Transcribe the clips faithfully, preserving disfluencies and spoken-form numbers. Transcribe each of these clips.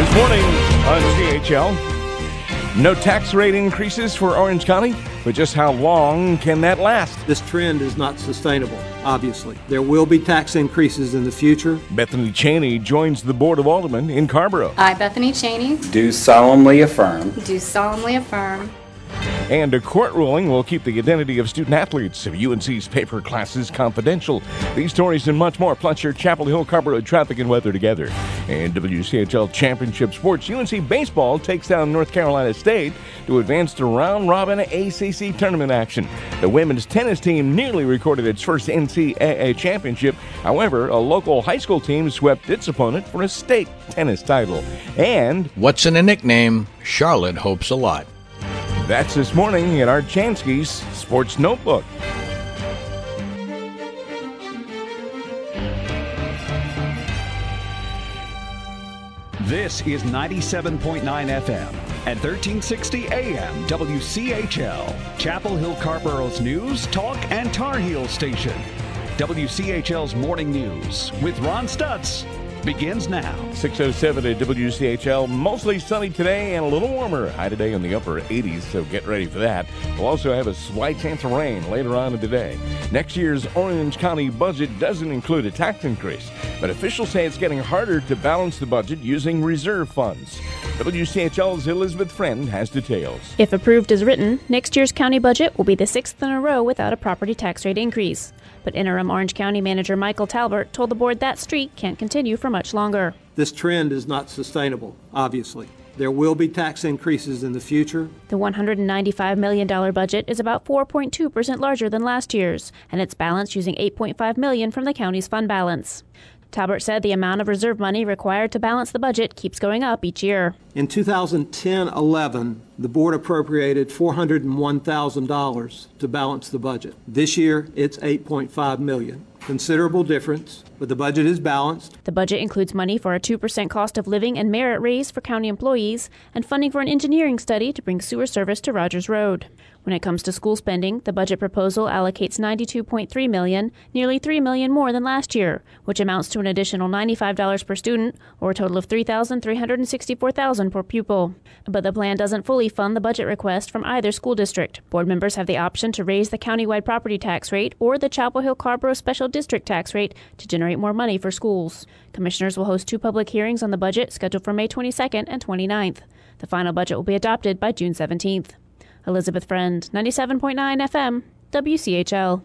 This morning on C H L, no tax rate increases for Orange County, but just how long can that last? This trend is not sustainable, obviously. There will be tax increases in the future. Bethany Cheney joins the Board of Aldermen in Carrboro. I, Bethany Cheney, do solemnly affirm. do solemnly affirm. And a court ruling will keep the identity of student athletes of U N C's paper classes confidential. These stories and much more, plus your Chapel Hill Carrboro traffic and weather together. And W C H L Championship Sports, U N C Baseball takes down North Carolina State to advance to round-robin A C C tournament action. The women's tennis team nearly recorded its first N C double A championship. However, a local high school team swept its opponent for a state tennis title. And what's in a nickname? Charlotte hopes a lot. That's this morning in our Chansky's Sports Notebook. This is ninety-seven point nine F M and thirteen sixty A M W C H L, Chapel Hill Carrboro's news, talk, and Tar Heel station. W C H L's Morning News with Ron Stutz begins now. six oh seven at W C H L. Mostly sunny today and a little warmer. High today in the upper eighties, so get ready for that. We'll also have a slight chance of rain later on in the day. Next year's Orange County budget doesn't include a tax increase, but officials say it's getting harder to balance the budget using reserve funds. W C H L's Elizabeth Friend has details. If approved as written, next year's county budget will be the sixth in a row without a property tax rate increase. But interim Orange County Manager Michael Talbert told the board that streak can't continue for much longer. This trend is not sustainable, obviously. There will be tax increases in the future. The one hundred ninety-five million dollars budget is about four point two percent larger than last year's, and it's balanced using eight point five million dollars from the county's fund balance. Talbert said the amount of reserve money required to balance the budget keeps going up each year. In two thousand ten eleven, the board appropriated four hundred one thousand dollars to balance the budget. This year, it's eight point five million dollars. Considerable difference, but the budget is balanced. The budget includes money for a two percent cost of living and merit raise for county employees and funding for an engineering study to bring sewer service to Rogers Road. When it comes to school spending, the budget proposal allocates ninety-two point three million dollars, nearly three million dollars more than last year, which amounts to an additional ninety-five dollars per student, or a total of three thousand three hundred sixty-four dollars per pupil. But the plan doesn't fully fund the budget request from either school district. Board members have the option to raise the countywide property tax rate or the Chapel Hill Carrboro Special District tax rate to generate more money for schools. Commissioners will host two public hearings on the budget scheduled for May twenty-second and twenty-ninth. The final budget will be adopted by June seventeenth. Elizabeth Friend, ninety-seven point nine F M, W C H L.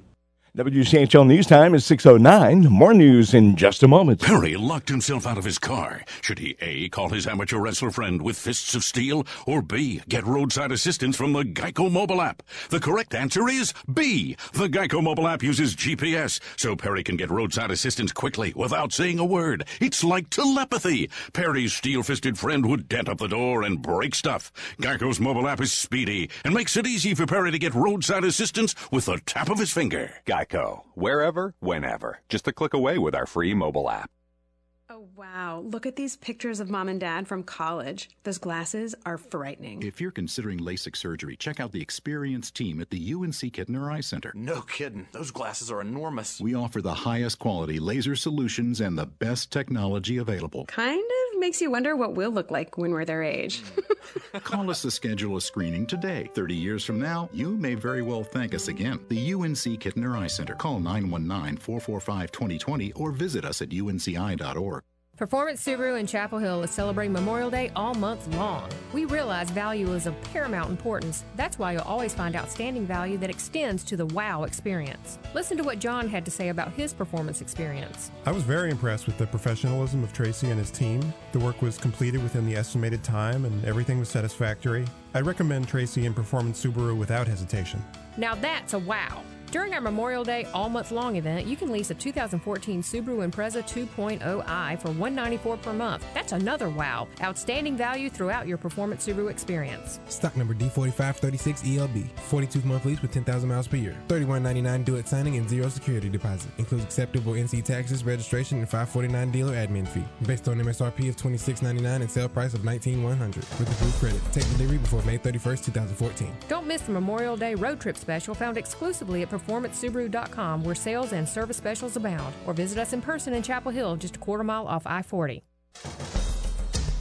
W C H L News Time is six oh nine. More news in just a moment. Perry locked himself out of his car. Should he A, call his amateur wrestler friend with fists of steel, or B, get roadside assistance from the Geico mobile app? The correct answer is B. The Geico mobile app uses G P S, so Perry can get roadside assistance quickly without saying a word. It's like telepathy. Perry's steel-fisted friend would dent up the door and break stuff. Geico's mobile app is speedy and makes it easy for Perry to get roadside assistance with the tap of his finger. Geico. Wherever, whenever. Just a click away with our free mobile app. Oh, wow. Look at these pictures of mom and dad from college. Those glasses are frightening. If you're considering LASIK surgery, check out the experienced team at the U N C Kittner Eye Center. No kidding. Those glasses are enormous. We offer the highest quality laser solutions and the best technology available. Kind of makes you wonder what we'll look like when we're their age. Call us to schedule a screening today. thirty years from now, you may very well thank us again. The U N C Kittner Eye Center. Call nine one nine, four four five, two zero two zero or visit us at U N C I dot org. Performance Subaru in Chapel Hill is celebrating Memorial Day all month long. We realize value is of paramount importance. That's why you'll always find outstanding value that extends to the wow experience. Listen to what John had to say about his performance experience. I was very impressed with the professionalism of Tracy and his team. The work was completed within the estimated time and everything was satisfactory. I recommend Tracy and Performance Subaru without hesitation. Now that's a wow. During our Memorial Day all-month-long event, you can lease a two thousand fourteen Subaru Impreza two point oh i for one hundred ninety-four dollars per month. That's another wow. Outstanding value throughout your Performance Subaru experience. Stock number D forty-five thirty-six E L B. forty-two month lease with ten thousand miles per year. thirty-one ninety-nine do-it signing and zero security deposit. Includes acceptable N C taxes, registration, and five forty-nine dealer admin fee. Based on M S R P of twenty-six ninety-nine and sale price of nineteen one hundred with approved credit. Take delivery before May thirty-first, twenty fourteen. Don't miss the Memorial Day road trip special found exclusively at performance subaru dot com, where sales and service specials abound. Or visit us in person in Chapel Hill, just a quarter mile off I forty.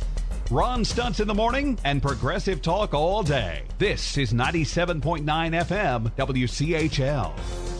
Ron Stutz in the morning and progressive talk all day. This is ninety-seven point nine F M W C H L.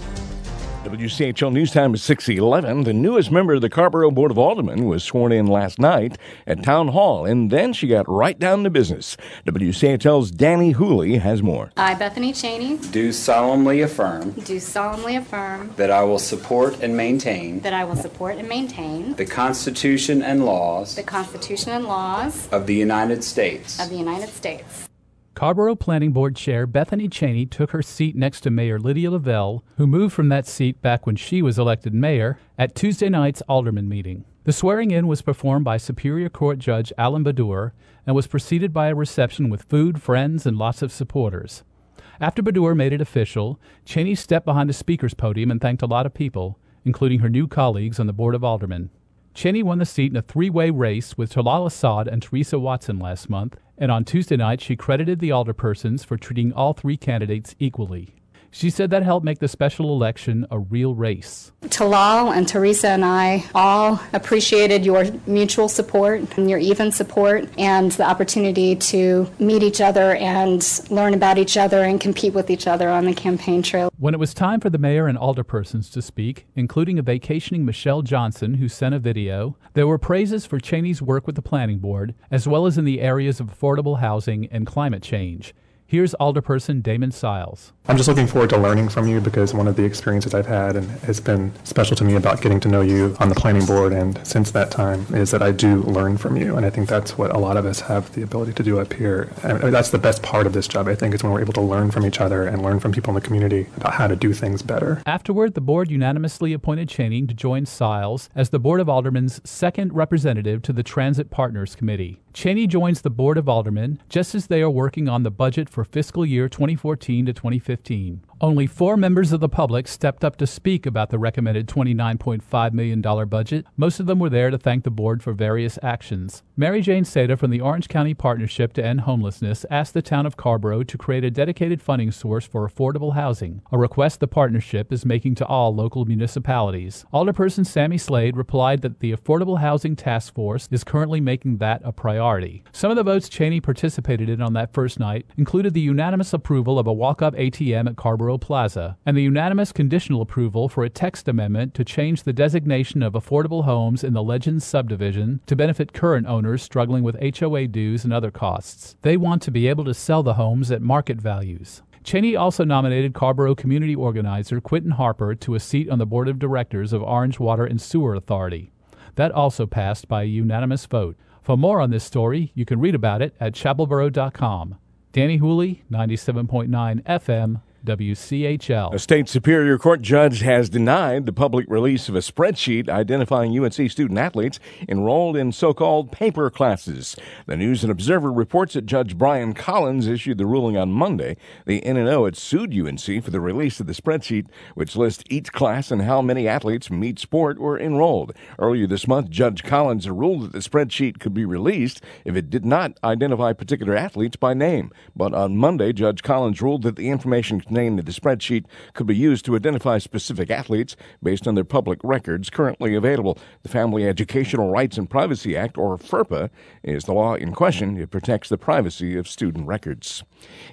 W C H L News Time is six eleven. The newest member of the Carrboro Board of Aldermen was sworn in last night at Town Hall, and then she got right down to business. W C H L's Danny Hooley has more. I, Bethany Cheney, Do solemnly affirm do solemnly affirm that I will support and maintain that I will support and maintain the Constitution and laws the Constitution and laws of the United States. of the United States. Carrboro Planning Board Chair Bethany Cheney took her seat next to Mayor Lydia Lavelle, who moved from that seat back when she was elected mayor, at Tuesday night's Alderman meeting. The swearing-in was performed by Superior Court Judge Alan Badur and was preceded by a reception with food, friends, and lots of supporters. After Badur made it official, Cheney stepped behind the speaker's podium and thanked a lot of people, including her new colleagues on the Board of Aldermen. Cheney won the seat in a three-way race with Talal Assad and Teresa Watson last month, and on Tuesday night she credited the alderpersons for treating all three candidates equally. She said that helped make the special election a real race. Talal and Teresa and I all appreciated your mutual support and your even support and the opportunity to meet each other and learn about each other and compete with each other on the campaign trail. When it was time for the mayor and alderpersons to speak, including a vacationing Michelle Johnson who sent a video, there were praises for Cheney's work with the planning board, as well as in the areas of affordable housing and climate change. Here's Alderperson Damon Siles. I'm just looking forward to learning from you, because one of the experiences I've had and has been special to me about getting to know you on the planning board and since that time is that I do learn from you. And I think that's what a lot of us have the ability to do up here. And that's the best part of this job, I think, is when we're able to learn from each other and learn from people in the community about how to do things better. Afterward, the board unanimously appointed Cheney to join Siles as the Board of Aldermen's second representative to the Transit Partners Committee. Cheney joins the Board of Aldermen just as they are working on the budget for fiscal year twenty fourteen to twenty fifteen. Only four members of the public stepped up to speak about the recommended twenty-nine point five million dollars budget. Most of them were there to thank the board for various actions. Mary Jane Seda from the Orange County Partnership to End Homelessness asked the town of Carrboro to create a dedicated funding source for affordable housing, a request the partnership is making to all local municipalities. Alderperson Sammy Slade replied that the Affordable Housing Task Force is currently making that a priority. Some of the votes Cheney participated in on that first night included the unanimous approval of a walk-up A T M at Carrboro Plaza and the unanimous conditional approval for a text amendment to change the designation of affordable homes in the Legends subdivision to benefit current owners struggling with H O A dues and other costs. They want to be able to sell the homes at market values. Cheney also nominated Carrboro community organizer Quentin Harper to a seat on the board of directors of Orange Water and Sewer Authority. That also passed by a unanimous vote. For more on this story, you can read about it at chapel boro dot com. Danny Hooley, ninety-seven point nine F M, W C H L. A state Superior Court judge has denied the public release of a spreadsheet identifying U N C student-athletes enrolled in so-called paper classes. The News and Observer reports that Judge Brian Collins issued the ruling on Monday. The N and O had sued U N C for the release of the spreadsheet, which lists each class and how many athletes from each sport were enrolled. Earlier this month, Judge Collins ruled that the spreadsheet could be released if it did not identify particular athletes by name. But on Monday, Judge Collins ruled that the information contained in the spreadsheet could be used to identify specific athletes based on their public records currently available. The Family Educational Rights and Privacy Act, or FERPA, is the law in question. It protects the privacy of student records.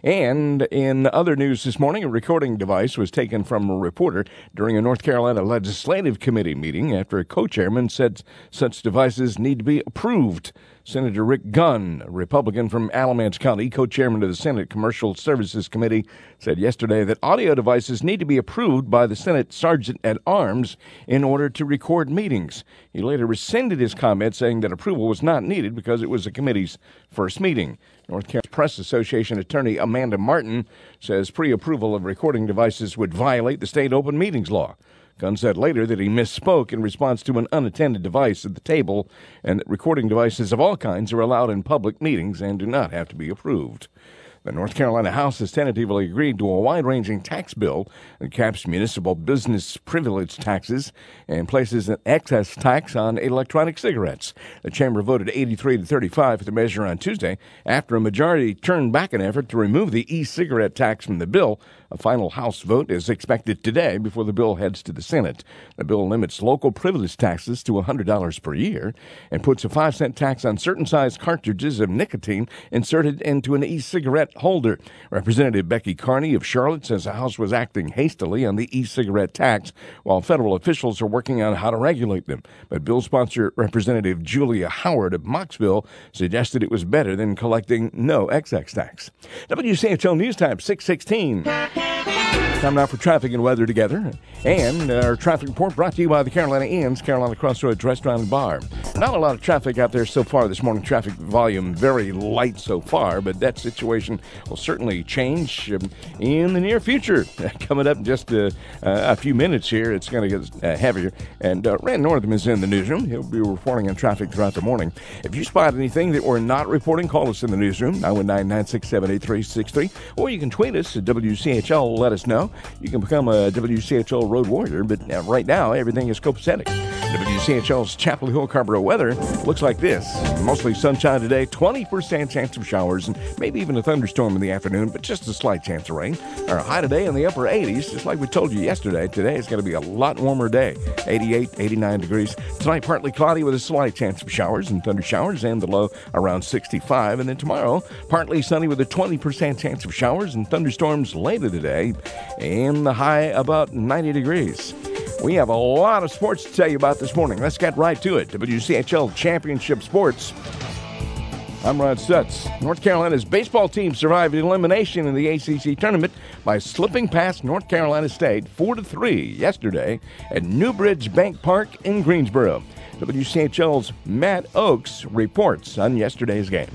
And in other news this morning, a recording device was taken from a reporter during a North Carolina Legislative Committee meeting after a co-chairman said such devices need to be approved. Senator Rick Gunn, a Republican from Alamance County, co-chairman of the Senate Commercial Services Committee, said yesterday that audio devices need to be approved by the Senate Sergeant-at-Arms in order to record meetings. He later rescinded his comment, saying that approval was not needed because it was the committee's first meeting. North Carolina Press Association attorney Amanda Martin says pre-approval of recording devices would violate the state open meetings law. Gunn said later that he misspoke in response to an unattended device at the table and that recording devices of all kinds are allowed in public meetings and do not have to be approved. The North Carolina House has tentatively agreed to a wide-ranging tax bill that caps municipal business privilege taxes and places an excess tax on electronic cigarettes. The chamber voted eighty-three to thirty-five for the measure on Tuesday after a majority turned back an effort to remove the e-cigarette tax from the bill. A final House vote is expected today before the bill heads to the Senate. The bill limits local privilege taxes to one hundred dollars per year and puts a five cent tax on certain size cartridges of nicotine inserted into an e-cigarette holder. Representative Becky Carney of Charlotte says the House was acting hastily on the e-cigarette tax while federal officials are working on how to regulate them. But bill sponsor Representative Julia Howard of Mocksville suggested it was better than collecting no excise tax. W C H L News Time, six sixteen. Time now for traffic and weather together. And our traffic report brought to you by the Carolina Inn's Carolina Crossroads Restaurant and Bar. Not a lot of traffic out there so far this morning. Traffic volume very light so far, but that situation will certainly change um, in the near future. Coming up in just uh, uh, a few minutes here, it's going to get uh, heavier. And uh, Rand Northam is in the newsroom. He'll be reporting on traffic throughout the morning. If you spot anything that we're not reporting, call us in the newsroom, nine one nine, nine six seven, eight three six three, or you can tweet us at W C H L. Let us know. You can become a W C H L road warrior, but uh, right now everything is copacetic. W C H L's Chapel Hill Carrboro weather looks like this. Mostly sunshine today, twenty percent chance of showers, and maybe even a thunderstorm in the afternoon, but just a slight chance of rain. Our high today in the upper eighties, just like we told you yesterday. Today is going to be a lot warmer day, eighty-eight, eighty-nine degrees. Tonight, partly cloudy with a slight chance of showers and thunder showers, and the low around sixty-five. And then tomorrow, partly sunny with a twenty percent chance of showers and thunderstorms later today, and the high about ninety degrees. We have a lot of sports to tell you about this morning. Let's get right to it. W C H L Championship Sports. I'm Rod Stutz. North Carolina's baseball team survived elimination in the A C C tournament by slipping past North Carolina State four to three yesterday at Newbridge Bank Park in Greensboro. W C H L's Matt Oakes reports on yesterday's game.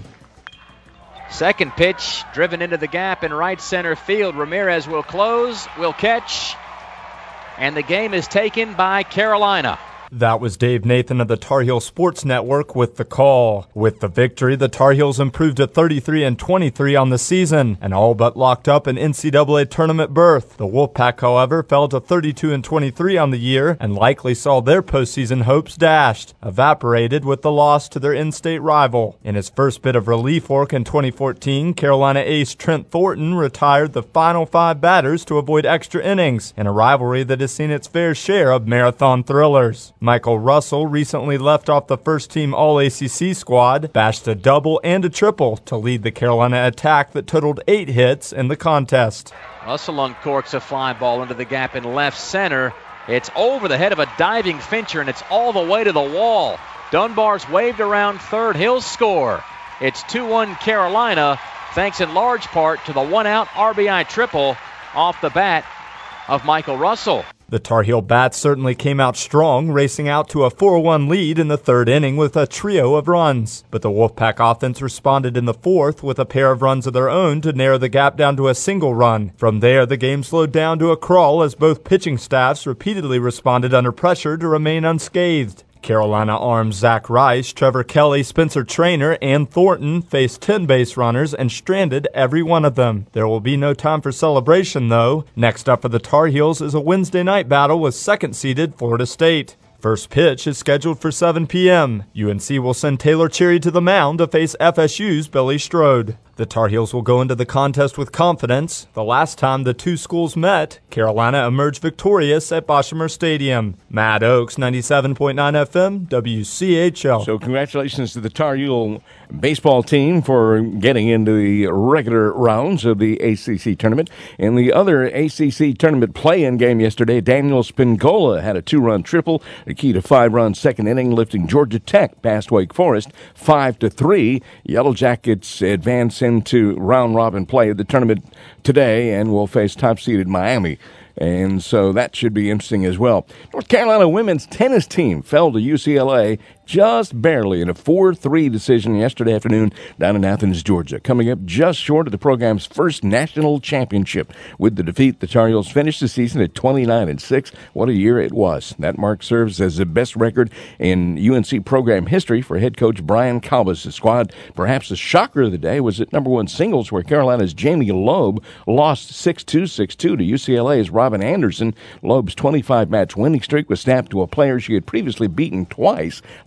Second pitch driven into the gap in right center field. Ramirez will close, will catch, and the game is taken by Carolina. That was Dave Nathan of the Tar Heel Sports Network with the call. With the victory, the Tar Heels improved to thirty-three and twenty-three on the season and all but locked up an N C double A tournament berth. The Wolfpack, however, fell to thirty-two and twenty-three on the year and likely saw their postseason hopes dashed, evaporated with the loss to their in-state rival. In his first bit of relief work in twenty fourteen, Carolina ace Trent Thornton retired the final five batters to avoid extra innings in a rivalry that has seen its fair share of marathon thrillers. Michael Russell recently left off the first-team All-A C C squad, bashed a double and a triple to lead the Carolina attack that totaled eight hits in the contest. Russell uncorks a fly ball into the gap in left center. It's over the head of a diving Fincher, and it's all the way to the wall. Dunbar's waved around third. He'll score. It's two one Carolina, thanks in large part to the one-out R B I triple off the bat of Michael Russell. The Tar Heel bats certainly came out strong, racing out to a four one lead in the third inning with a trio of runs. But the Wolfpack offense responded in the fourth with a pair of runs of their own to narrow the gap down to a single run. From there, the game slowed down to a crawl as both pitching staffs repeatedly responded under pressure to remain unscathed. Carolina arms Zach Rice, Trevor Kelly, Spencer Traynor, and Thornton faced ten base runners and stranded every one of them. There will be no time for celebration, though. Next up for the Tar Heels is a Wednesday night battle with second-seeded Florida State. First pitch is scheduled for seven p.m. U N C will send Taylor Cherry to the mound to face F S U's Billy Strode. The Tar Heels will go into the contest with confidence. The last time the two schools met, Carolina emerged victorious at Boshamer Stadium. Matt Oakes, ninety-seven point nine F M, W C H L. So congratulations to the Tar Heel baseball team for getting into the regular rounds of the A C C tournament. In the other A C C tournament play-in game yesterday, Daniel Spingola had a two-run triple, the key to five-run second inning, lifting Georgia Tech past Wake Forest five to three. Yellow Jackets advance into round-robin play of the tournament today and will face top-seeded Miami. And so that should be interesting as well. North Carolina women's tennis team fell to U C L A just barely in a four three decision yesterday afternoon down in Athens, Georgia, coming up just short of the program's first national championship. With the defeat, the Tar Heels finished the season at twenty-nine and six. What a year it was. That mark serves as the best record in U N C program history for head coach Brian Calbas' squad. Perhaps the shocker of the day was at number one singles, where Carolina's Jamie Loeb lost six two, six two to U C L A's Robin Anderson. Loeb's twenty-five match winning streak was snapped to a player she had previously beaten twice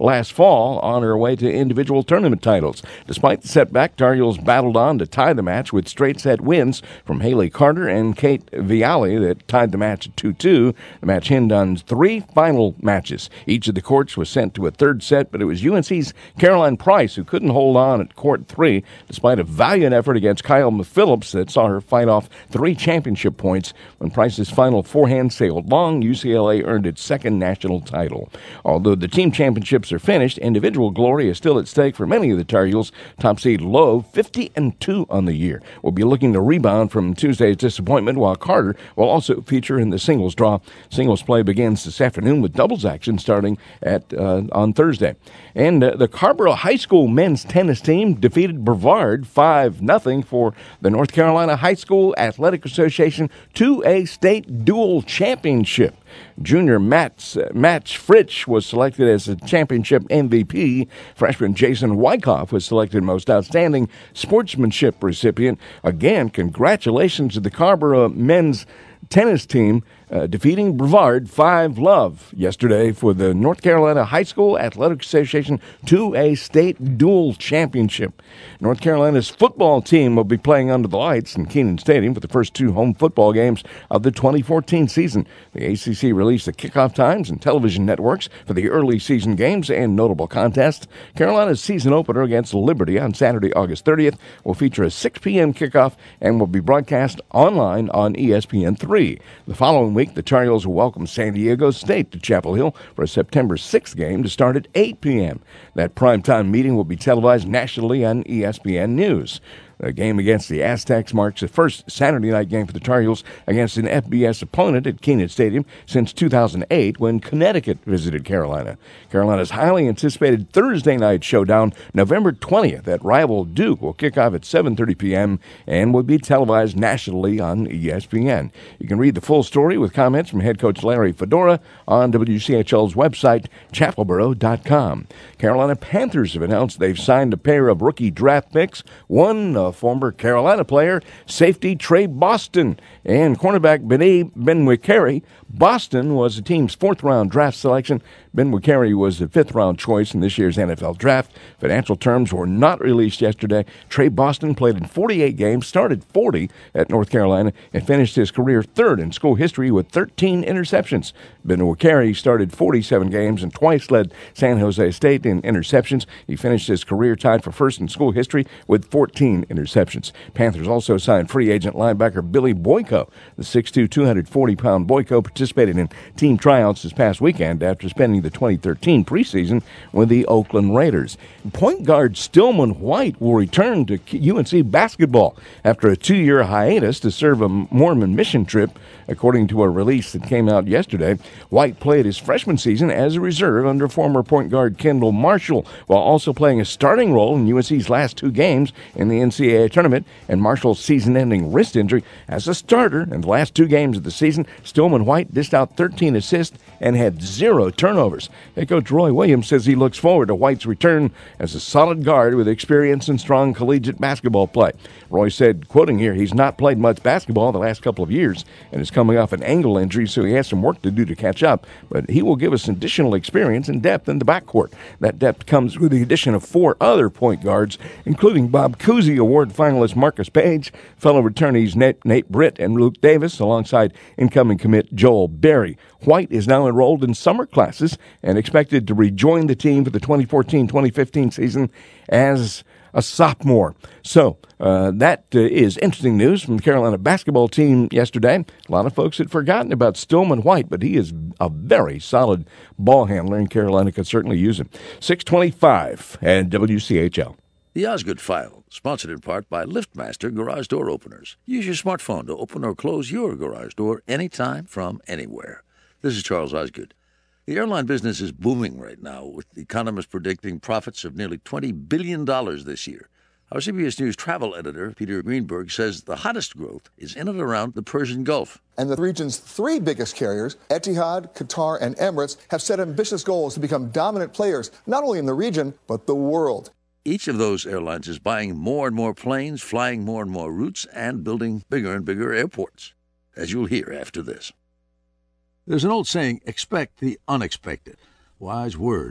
last fall on her way to individual tournament titles. Despite the setback, Tar Heels battled on to tie the match with straight-set wins from Haley Carter and Kate Viale that tied the match at two two. The match hinged on three final matches. Each of the courts was sent to a third set, but it was U N C's Caroline Price who couldn't hold on at court three, despite a valiant effort against Kyle Phillips that saw her fight off three championship points. When Price's final forehand sailed long, U C L A earned its second national title. Although the team championships are finished, individual glory is still at stake for many of the Tar Heels. Top seed Lowe, fifty and two on the year, will be looking to rebound from Tuesday's disappointment, while Carter will also feature in the singles draw. Singles play begins this afternoon with doubles action starting at uh, on Thursday. And uh, the Carrboro High School men's tennis team defeated Brevard five nothing for the North Carolina High School Athletic Association two A State Dual Championship. Junior Matt, uh, Matt Fritsch was selected as the championship M V P. Freshman Jason Wyckoff was selected most outstanding sportsmanship recipient. Again, congratulations to the Carrboro men's tennis team uh, defeating Brevard five love yesterday for the North Carolina High School Athletic Association two A State Dual Championship. North Carolina's football team will be playing under the lights in Kenan Stadium for the first two home football games of the twenty fourteen season. The A C C released the kickoff times and television networks for the early season games and notable contests. Carolina's season opener against Liberty on Saturday, August thirtieth will feature a six p.m. kickoff and will be broadcast online on E S P N three. The following week, the Tar Heels will welcome San Diego State to Chapel Hill for a September sixth game to start at eight p.m. That primetime meeting will be televised nationally on E S P N News. The game against the Aztecs marks the first Saturday night game for the Tar Heels against an F B S opponent at Kenan Stadium since two thousand eight when Connecticut visited Carolina. Carolina's highly anticipated Thursday night showdown, November twentieth at rival Duke, will kick off at seven thirty p.m. and will be televised nationally on E S P N. You can read the full story with comments from head coach Larry Fedora on W C H L's website, chapel boro dot com. Carolina Panthers have announced they've signed a pair of rookie draft picks, one uh, former Carolina player, safety Trey Boston, and cornerback Benny Benwikere. Boston was the team's fourth-round draft selection. Benwikere was the fifth-round choice in this year's N F L draft. Financial terms were not released yesterday. Trey Boston played in forty-eight games, started forty at North Carolina, and finished his career third in school history with thirteen interceptions. Benwikere started forty-seven games and twice led San Jose State in interceptions. He finished his career tied for first in school history with fourteen interceptions. Panthers also signed free agent linebacker Billy Boyko. The six two, two hundred forty pound Boyko participated in team tryouts this past weekend after spending the twenty thirteen preseason with the Oakland Raiders. Point guard Stillman White will return to U N C basketball after a two-year hiatus to serve a Mormon mission trip, according to a release that came out yesterday. White played his freshman season as a reserve under former point guard Kendall Marshall, while also playing a starting role in U N C's last two games in the N C double A tournament, and Marshall's season-ending wrist injury. As a starter in the last two games of the season, Stillman White dished out thirteen assists and had zero turnovers. Head coach Roy Williams says he looks forward to White's return as a solid guard with experience and strong collegiate basketball play. Roy said, quoting here, he's not played much basketball the last couple of years and is coming off an ankle injury, so he has some work to do to catch up, but he will give us additional experience and depth in the backcourt. That depth comes with the addition of four other point guards, including Bob Cousy Award finalist Marcus Page, fellow returnees Nate, Nate Britt and Luke Davis, alongside incoming commit Joel Berry. White is now enrolled in summer classes and expected to rejoin the team for the twenty fourteen twenty fifteen season as a sophomore. So uh, that uh, is interesting news from the Carolina basketball team yesterday. A lot of folks had forgotten about Stillman White, but he is a very solid ball handler, and Carolina could certainly use him. six twenty-five and W C H L. The Osgood File, sponsored in part by LiftMaster Garage Door Openers. Use your smartphone to open or close your garage door anytime from anywhere. This is Charles Osgood. The airline business is booming right now, with economists predicting profits of nearly twenty billion dollars this year. Our C B S News travel editor, Peter Greenberg, says the hottest growth is in and around the Persian Gulf. And the region's three biggest carriers, Etihad, Qatar, and Emirates, have set ambitious goals to become dominant players, not only in the region, but the world. Each of those airlines is buying more and more planes, flying more and more routes, and building bigger and bigger airports, as you'll hear after this. There's an old saying, expect the unexpected. Wise words.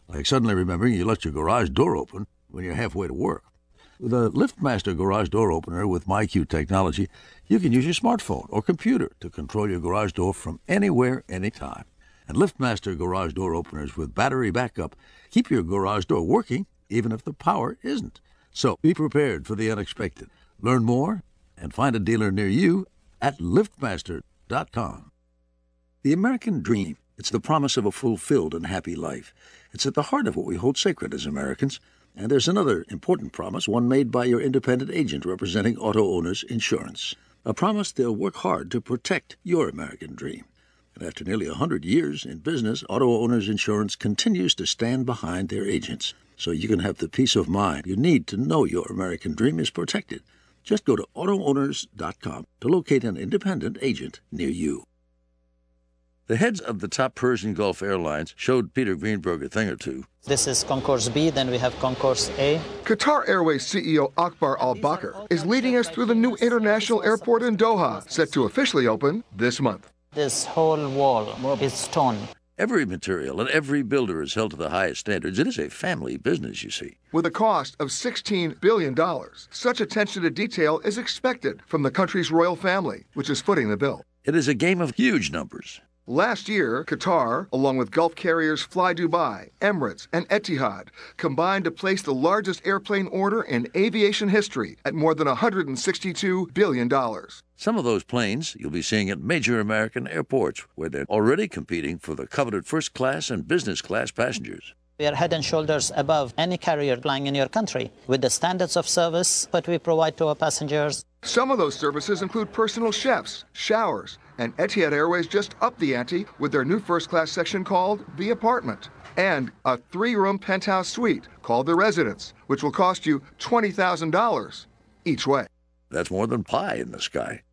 like suddenly remembering you left your garage door open when you're halfway to work. With a LiftMaster garage door opener with MyQ technology, you can use your smartphone or computer to control your garage door from anywhere, anytime. And LiftMaster garage door openers with battery backup keep your garage door working even if the power isn't. So be prepared for the unexpected. Learn more and find a dealer near you at lift master dot com. The American dream. It's the promise of a fulfilled and happy life. It's at the heart of what we hold sacred as Americans. And there's another important promise, one made by your independent agent representing Auto Owners Insurance. A promise they'll work hard to protect your American dream. And after nearly one hundred years in business, Auto Owners Insurance continues to stand behind their agents, so you can have the peace of mind you need to know your American dream is protected. Just go to auto owners dot com to locate an independent agent near you. The heads of the top Persian Gulf airlines showed Peter Greenberg a thing or two. This is Concourse B, then we have Concourse A. Qatar Airways C E O Akbar Al-Bakr is leading us through the new international airport in Doha, set to officially open this month. This whole wall is stone. Every material and every builder is held to the highest standards. It is a family business, you see. With a cost of sixteen billion dollars, such attention to detail is expected from the country's royal family, which is footing the bill. It is a game of huge numbers. Last year, Qatar, along with Gulf carriers Fly Dubai, Emirates, and Etihad, combined to place the largest airplane order in aviation history at more than one hundred sixty-two billion dollars. Some of those planes you'll be seeing at major American airports, where they're already competing for the coveted first class and business class passengers. We are head and shoulders above any carrier flying in your country with the standards of service that we provide to our passengers. Some of those services include personal chefs, showers, and Etihad Airways just upped the ante with their new first-class section called The Apartment, and a three-room penthouse suite called The Residence, which will cost you twenty thousand dollars each way. That's more than pie in the sky.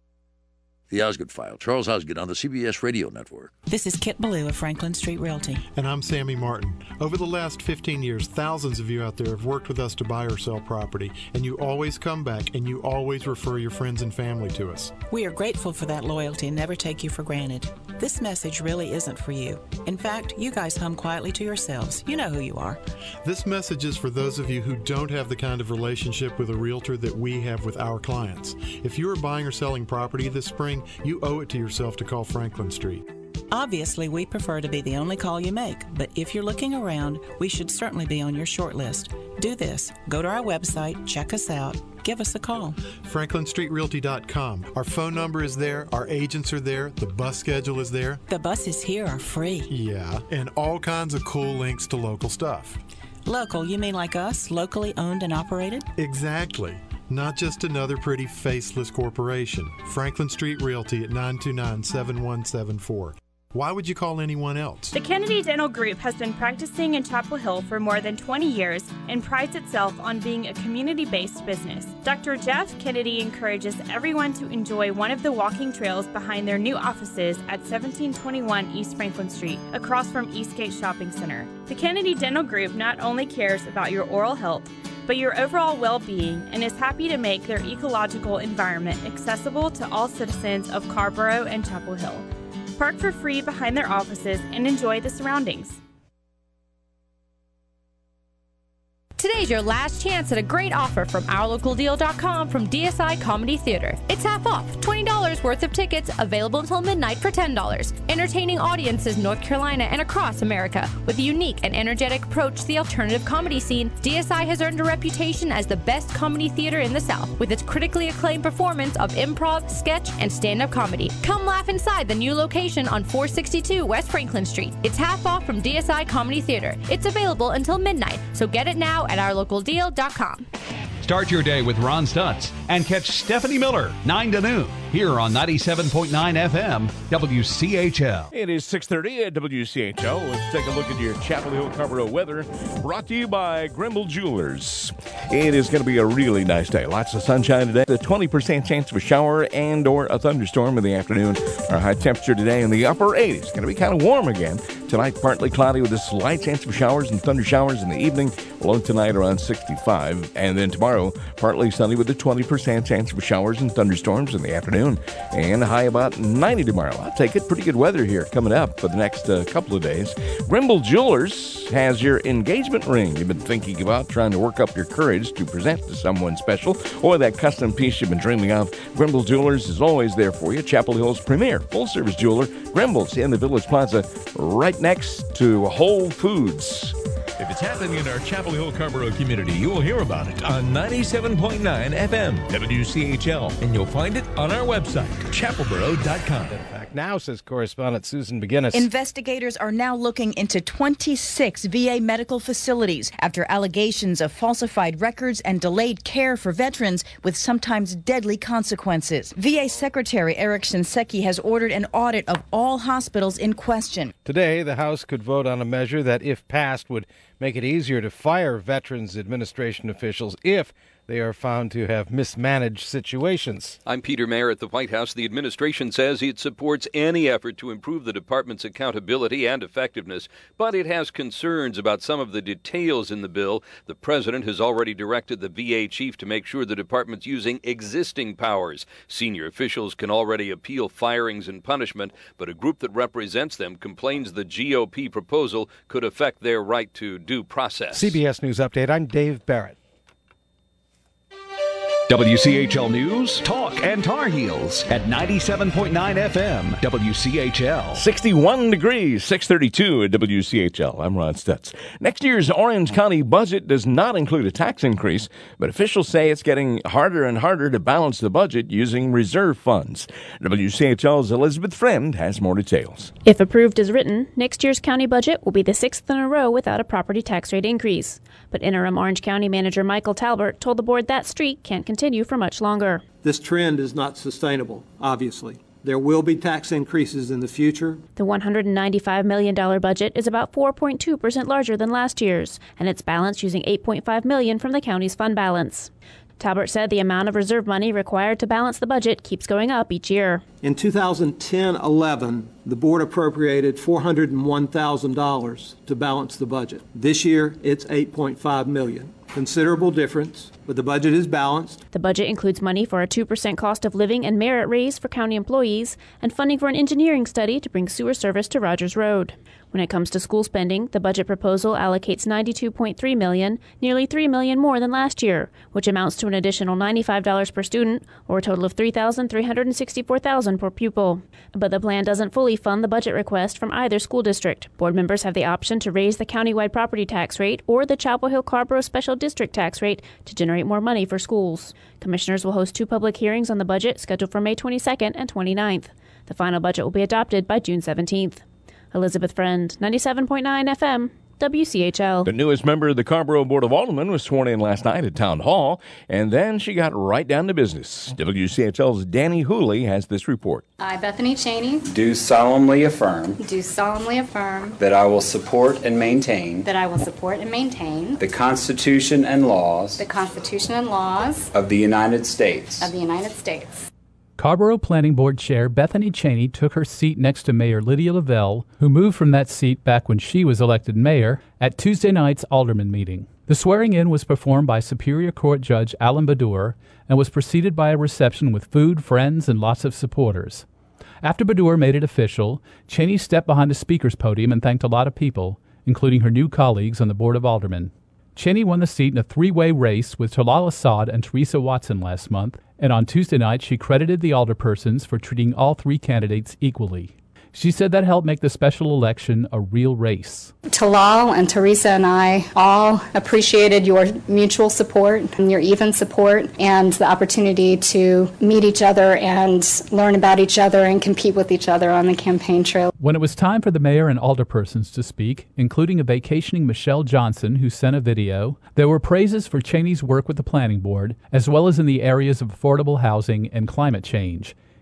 The Osgood File, Charles Osgood on the C B S Radio Network. This is Kit Ballou of Franklin Street Realty. And I'm Sammy Martin. Over the last fifteen years, thousands of you out there have worked with us to buy or sell property, and you always come back and you always refer your friends and family to us. We are grateful for that loyalty and never take you for granted. This message really isn't for you. In fact, you guys hum quietly to yourselves. You know who you are. This message is for those of you who don't have the kind of relationship with a realtor that we have with our clients. If you are buying or selling property this spring, you owe it to yourself to call Franklin Street. Obviously, we prefer to be the only call you make, but if you're looking around, we should certainly be on your short list. Do this. Go to our website, check us out, give us a call. franklin street realty dot com. Our phone number is there, our agents are there, the bus schedule is there. The buses here are free. Yeah, and all kinds of cool links to local stuff. Local, you mean like us, locally owned and operated? Exactly. Not just another pretty faceless corporation. Franklin Street Realty at nine two nine, seven one seven four. Why would you call anyone else? The Kennedy Dental Group has been practicing in Chapel Hill for more than twenty years and prides itself on being a community-based business. Doctor Jeff Kennedy encourages everyone to enjoy one of the walking trails behind their new offices at seventeen twenty-one East Franklin Street, across from Eastgate Shopping Center. The Kennedy Dental Group not only cares about your oral health, but your overall well-being, and is happy to make their ecological environment accessible to all citizens of Carborough and Chapel Hill. Park for free behind their offices and enjoy the surroundings. Today's your last chance at a great offer from our local deal dot com from D S I Comedy Theater. It's half off, twenty dollars worth of tickets available until midnight for ten dollars. Entertaining audiences North Carolina and across America. With a unique and energetic approach to the alternative comedy scene, D S I has earned a reputation as the best comedy theater in the South, with its critically acclaimed performance of improv, sketch, and stand-up comedy. Come laugh inside the new location on four sixty-two West Franklin Street. It's half off from D S I Comedy Theater. It's available until midnight, so get it now at our local deal dot com. Start your day with Ron Stutz and catch Stephanie Miller, nine to noon, here on ninety-seven point nine F M, W C H L. It is six thirty at W C H L. Let's take a look at your Chapel Hill Carborough weather, brought to you by Grimble Jewelers. It is going to be a really nice day. Lots of sunshine today. The twenty percent chance of a shower and or a thunderstorm in the afternoon. Our high temperature today in the upper eighties. Going to be kind of warm again. Tonight, partly cloudy with a slight chance of showers and thunder showers in the evening. Low tonight around sixty-five. And then tomorrow, partly sunny with a twenty percent chance of showers and thunderstorms in the afternoon. And a high about ninety tomorrow. I'll take it. Pretty good weather here coming up for the next uh, couple of days. Grimble Jewelers has your engagement ring you've been thinking about, trying to work up your courage to present to someone special, or that custom piece you've been dreaming of. Grimble Jewelers is always there for you. Chapel Hill's premier full-service jeweler. Grimble's in the Village Plaza right next to Whole Foods. If it's happening in our Chapel Hill Carrboro community, you will hear about it on ninety-seven point nine F M W C H L, and you'll find it on our website, chapel boro dot com. Now, says correspondent Susan McGinnis. Investigators are now looking into twenty-six V A medical facilities after allegations of falsified records and delayed care for veterans with sometimes deadly consequences. V A Secretary Eric Shinseki has ordered an audit of all hospitals in question. Today, the House could vote on a measure that, if passed, would make it easier to fire Veterans Administration officials if they are found to have mismanaged situations. I'm Peter Mayer at the White House. The administration says it supports any effort to improve the department's accountability and effectiveness, but it has concerns about some of the details in the bill. The president has already directed the V A chief to make sure the department's using existing powers. Senior officials can already appeal firings and punishment, but a group that represents them complains the G O P proposal could affect their right to due process. C B S News Update, I'm Dave Barrett. W C H L News, Talk, and Tar Heels at ninety-seven point nine F M, W C H L. sixty-one degrees, six thirty-two at W C H L. I'm Ron Stutz. Next year's Orange County budget does not include a tax increase, but officials say it's getting harder and harder to balance the budget using reserve funds. W C H L's Elizabeth Friend has more details. If approved as written, next year's county budget will be the sixth in a row without a property tax rate increase. But interim Orange County Manager Michael Talbert told the board that streak can't continue for much longer. This trend is not sustainable, obviously. There will be tax increases in the future. The one hundred ninety-five million dollars budget is about four point two percent larger than last year's, and it's balanced using eight point five million dollars from the county's fund balance. Talbert said the amount of reserve money required to balance the budget keeps going up each year. In two thousand ten eleven, the board appropriated four hundred one thousand dollars to balance the budget. This year, it's eight point five million dollars. Considerable difference, but the budget is balanced. The budget includes money for a two percent cost of living and merit raise for county employees and funding for an engineering study to bring sewer service to Rogers Road. When it comes to school spending, the budget proposal allocates ninety-two point three million dollars, nearly three million dollars more than last year, which amounts to an additional ninety-five dollars per student, or a total of three thousand three hundred sixty-four dollars per pupil. But the plan doesn't fully fund the budget request from either school district. Board members have the option to raise the countywide property tax rate or the Chapel Hill Carrboro Special District tax rate to generate more money for schools. Commissioners will host two public hearings on the budget scheduled for May twenty-second and twenty-ninth. The final budget will be adopted by June seventeenth. Elizabeth Friend, ninety-seven point nine F M, W C H L. The newest member of the Carrboro Board of Aldermen was sworn in last night at Town Hall, and then she got right down to business. W C H L's Danny Hooley has this report. I, Bethany Cheney, Do solemnly affirm do solemnly affirm that I will support and maintain that I will support and maintain the Constitution and laws the Constitution and laws of the United States of the United States. Carrboro Planning Board Chair Bethany Cheney took her seat next to Mayor Lydia Lavelle, who moved from that seat back when she was elected mayor, at Tuesday night's alderman meeting. The swearing-in was performed by Superior Court Judge Alan Badur and was preceded by a reception with food, friends, and lots of supporters. After Badur made it official, Cheney stepped behind the speaker's podium and thanked a lot of people, including her new colleagues on the Board of Aldermen. Cheney won the seat in a three-way race with Talal Assad and Teresa Watson last month, and on Tuesday night she credited the alderpersons for treating all three candidates equally. She said that helped make the special election a real race. Talal and Teresa and I all appreciated your mutual support and your even support and the opportunity to meet each other and learn about each other and compete with each other on the campaign trail. When it was time for the mayor and alderpersons to speak, including a vacationing Michelle Johnson who sent a video, there were praises for Cheney's work with the planning board, as well as in the areas of affordable housing and climate change.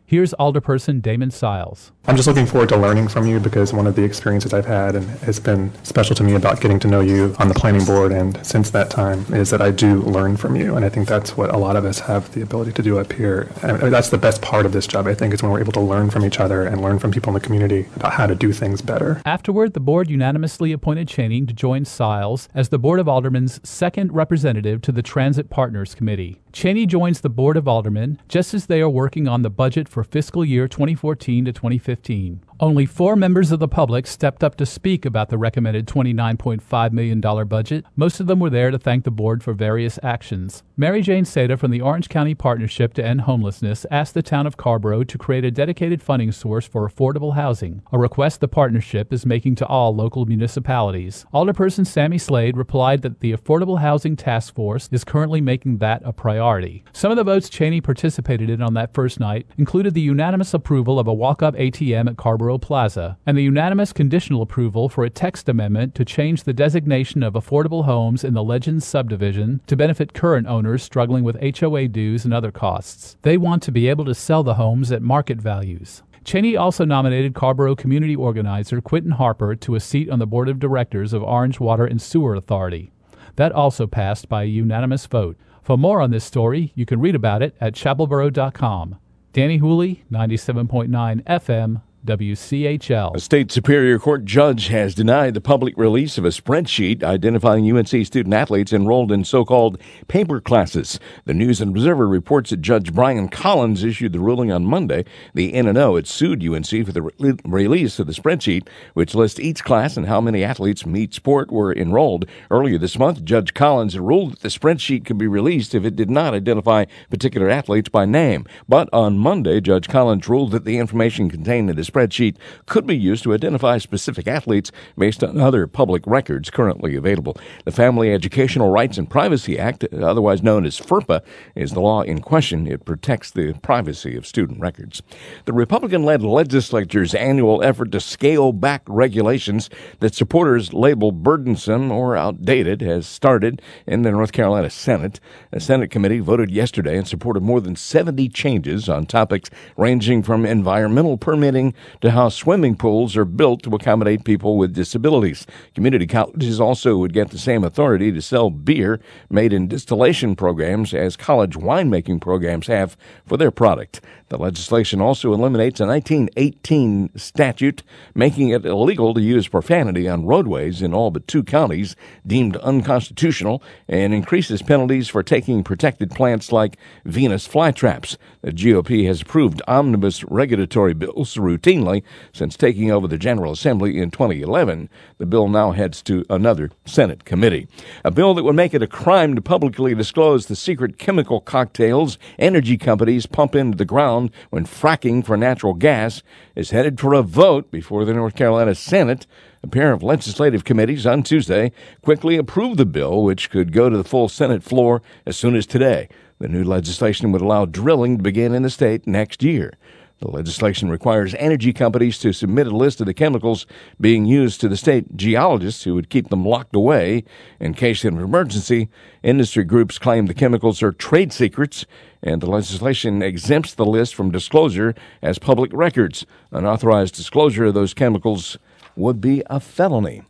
Here's Alderperson Damon Siles. I'm just looking forward to learning from you because one of the experiences I've had and has been special to me about getting to know you on the planning board and since that time is that I do learn from you. And I think that's what a lot of us have the ability to do up here. And that's the best part of this job, I think, is when we're able to learn from each other and learn from people in the community about how to do things better. Afterward, the board unanimously appointed Channing to join Siles as the Board of Aldermen's second representative to the Transit Partners Committee. Cheney joins the Board of Aldermen just as they are working on the budget for fiscal year twenty fourteen to twenty fifteen. Only four members of the public stepped up to speak about the recommended twenty-nine point five million dollars budget. Most of them were there to thank the board for various actions. Mary Jane Seda from the Orange County Partnership to End Homelessness asked the town of Carrboro to create a dedicated funding source for affordable housing, a request the partnership is making to all local municipalities. Alderperson Sammy Slade replied that the Affordable Housing Task Force is currently making that a priority. Some of the votes Cheney participated in on that first night included the unanimous approval of a walk-up A T M at Carrboro Plaza, and the unanimous conditional approval for a text amendment to change the designation of affordable homes in the Legends subdivision to benefit current owners struggling with H O A dues and other costs. They want to be able to sell the homes at market values. Cheney also nominated Carrboro community organizer Quentin Harper to a seat on the board of directors of Orange Water and Sewer Authority. That also passed by a unanimous vote. For more on this story, you can read about it at chapelboro dot com. Danny Hooley, ninety-seven point nine F M, W C H L. A state Superior Court judge has denied the public release of a spreadsheet identifying U N C student-athletes enrolled in so-called paper classes. The News and Observer reports that Judge Brian Collins issued the ruling on Monday. The N and O had sued U N C for the re- release of the spreadsheet, which lists each class and how many athletes from each sport were enrolled. Earlier this month, Judge Collins ruled that the spreadsheet could be released if it did not identify particular athletes by name. But on Monday, Judge Collins ruled that the information contained in the spreadsheet could be used to identify specific athletes based on other public records currently available. The Family Educational Rights and Privacy Act, otherwise known as FERPA, is the law in question. It protects the privacy of student records. The Republican-led legislature's annual effort to scale back regulations that supporters label burdensome or outdated has started in the North Carolina Senate. A Senate committee voted yesterday in support of more than seventy changes on topics ranging from environmental permitting to how swimming pools are built to accommodate people with disabilities. Community colleges also would get the same authority to sell beer made in distillation programs as college winemaking programs have for their product. The legislation also eliminates a nineteen eighteen statute making it illegal to use profanity on roadways in all but two counties deemed unconstitutional and increases penalties for taking protected plants like Venus flytraps. The G O P has approved omnibus regulatory bills routinely since taking over the General Assembly in twenty eleven. The bill now heads to another Senate committee. A bill that would make it a crime to publicly disclose the secret chemical cocktails energy companies pump into the ground when fracking for natural gas is headed for a vote before the North Carolina Senate. A pair of legislative committees on Tuesday quickly approved the bill, which could go to the full Senate floor as soon as today. The new legislation would allow drilling to begin in the state next year. The legislation requires energy companies to submit a list of the chemicals being used to the state geologists who would keep them locked away in case of an emergency. Industry groups claim the chemicals are trade secrets, and the legislation exempts the list from disclosure as public records. Unauthorized disclosure of those chemicals would be a felony.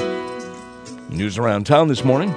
News around town this morning.